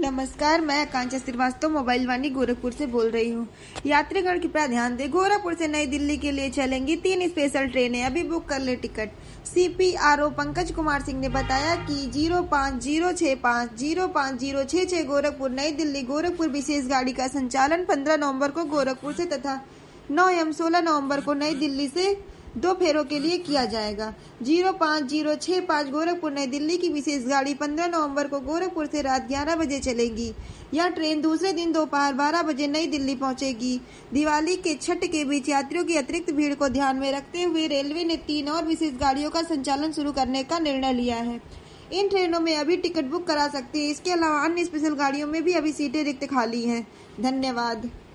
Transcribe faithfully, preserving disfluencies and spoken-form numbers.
नमस्कार, मैं आकांक्षा श्रीवास्तव मोबाइल वाणी गोरखपुर से बोल रही हूँ। यात्रीगण कृपया ध्यान दें, गोरखपुर से नई दिल्ली के लिए चलेंगी तीन स्पेशल ट्रेनें। अभी बुक कर ले टिकट। सीपीआरओ पंकज कुमार सिंह ने बताया कि जीरो पाँच जीरो छह पाँच जीरो पाँच जीरो छह छह गोरखपुर नई दिल्ली गोरखपुर विशेष गाड़ी का संचालन पंद्रह नवंबर को गोरखपुर से तथा नौ एवं सोलह नवंबर को नई दिल्ली से दो फेरों के लिए किया जाएगा। जीरो पाँच जीरो छह पाँच गोरखपुर नई दिल्ली की विशेष गाड़ी पंद्रह नवंबर को गोरखपुर से रात ग्यारह बजे चलेगी। यह ट्रेन दूसरे दिन दोपहर बारह बजे नई दिल्ली पहुंचेगी। दिवाली के छठ के बीच यात्रियों की अतिरिक्त भीड़ को ध्यान में रखते हुए रेलवे ने तीन और विशेष गाड़ियों का संचालन शुरू करने का निर्णय लिया है। इन ट्रेनों में अभी टिकट बुक करा सकते हैं। इसके अलावा अन्य स्पेशल गाड़ियों में भी अभी सीटें रिक्त खाली हैं। धन्यवाद।